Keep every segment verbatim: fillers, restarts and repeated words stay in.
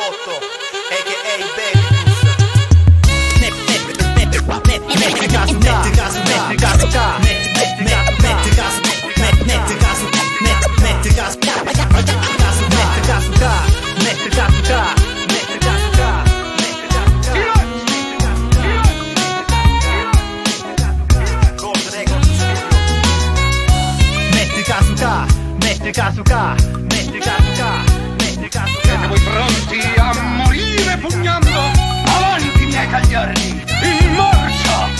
Otto a k a. Baby Metti caso qua, metti caso, metti caso qua, metti caso, metti caso, metti caso, metti caso, metti caso qua, metti caso qua, metti caso qua, metti caso qua, metti caso qua, metti caso qua, metti caso qua. Siete voi pronti a morire pugnando? Avanti miei cagliardi, in marcia!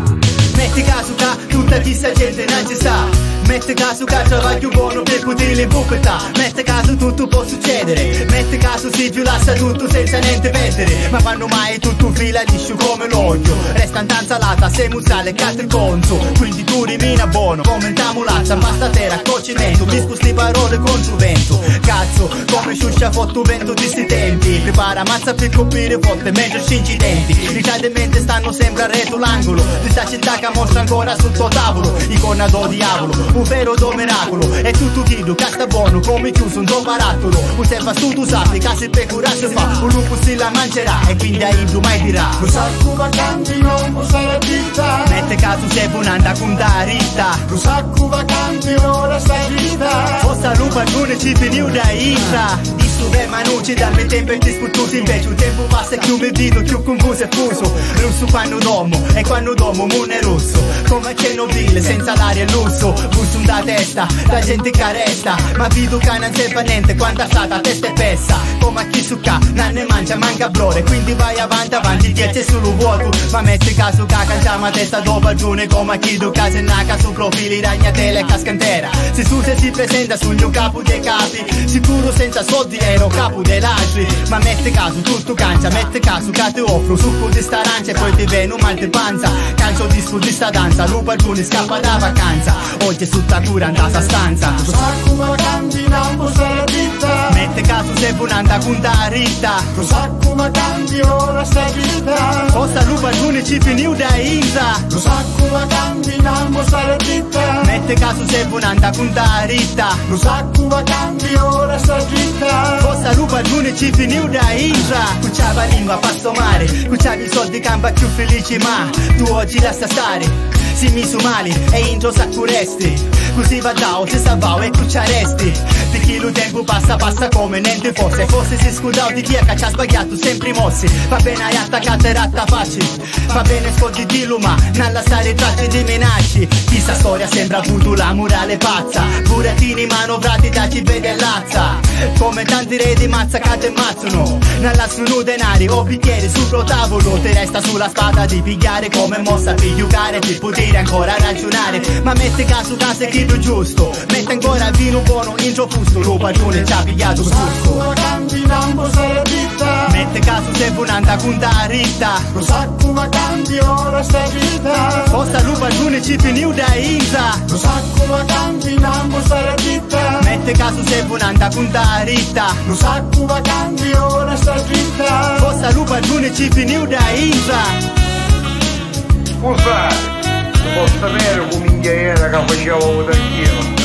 Metti caso qua, tutta questa gente non ci sta. Metti caso che travaglio buono per poterli in pubblicità. Metti caso tutto può succedere. Metti caso si giulassa tutto senza niente perdere. Ma fanno mai tutto fila liscio come l'olio. Resta in tanzalata, se musale cazzo conso. Quindi tu rimina buono come in tamulazza. Basta terra, cocimento, discusti parole contro vento. Cazzo, come sciuscia fotto vento di sti tempi. Prepara mazza per coprire forte meglio incidenti. Ritardemente stanno sempre a retro l'angolo di sta città che mostra ancora sotto tavolo. Icona do diavolo, un vero do miracolo. È tutto chido, casta buono come chiuso un do barattolo. Osserva su tu sappi, casi per curarsi fa. Un lupo si la mangerà e quindi a Ibru mai dirà. Lo sacco vacanti non può stare vita. Mette caso se bunanda con da ritta. Lo sacco vacanti ora sta vita. Forza lupa alcune ci finiu da itra. Beh ma non ci dammi tempo e ti spututi invece un tempo passa e più mi vedo più confuso e fuso. Russo quando domo e quando domo moon è rosso. Come Chernobyl senza l'aria e lusso. Busso da testa, la gente che resta. Ma vedo che non serve niente quando è stata testa e pessa. Come a chi su ca, non ne mangia manca brore. Quindi vai avanti avanti dieci solo vuoto. Ma metti caso che cangiamo a testa dopo giorni. Come a chi do casa e naca su profili ragnatele e cascantera. Si studia e si presenta sugli un capo dei capi. Sicuro senza soldi ero capo dell'altri. Ma metti caso tutto cancia, metti caso che ti offro succo di sta arancia e poi ti viene un mal di panza. Cancio disco di sta danza, lupa il giorno scappa da vacanza. Oggi è tutta cura andata sta stanza. Lo sacco vacanti non può stare vita. Metti caso se bunanda con da ritta. Lo sacco vacanti ora sta vita. Forza lupa il giorno ci finiu da inza. Lo sacco vacanti non può stare vita. Metti caso se bunanda con da ritta. Lo sacco vacanti ora sta vita. Forza lupa il giorno ci finiu da inza. Cucciava lingua passo mare. Cucciavi i soldi campa più felici ma tu oggi lascia stare. Si mi su mali e in gioco saccuresti. Così va da o si salvao e cucciaresti. Di chi lo tempo passa passa come niente fosse. Forse si scudao di chi è che ci ha sbagliato sempre mossi. Va bene hai attaccato e ratta facci. Va bene scordi di luma non lasciare tracce di menacci. Questa storia sembra appunto la morale pazza. Burattini manovrati da ci vede lazza. Come tanti re di mazza che te mazzano. Non lasciano denari o bicchieri sul tavolo. Ti resta sulla spada di pigliare come mossa per giocare per poter ancora ragionare. Ma metti caso caso è chi più giusto. Metti ancora vino buono in gio fusto. Lo padrone ci ha pigliato il sacco vacanti non può stare vita. Metti caso se bunanda con da ritta. Lo sacco vacanti ora sta vita. Forza lo padrone ci finiu da inza. Lo sacco vacanti non può stare vita. Metti caso se bunanda con da ritta. Lo sacco vacanti ora sta vita. Forza lo padrone ci finiu da inza. Scusate, posso sapere come era che facevo anch'io?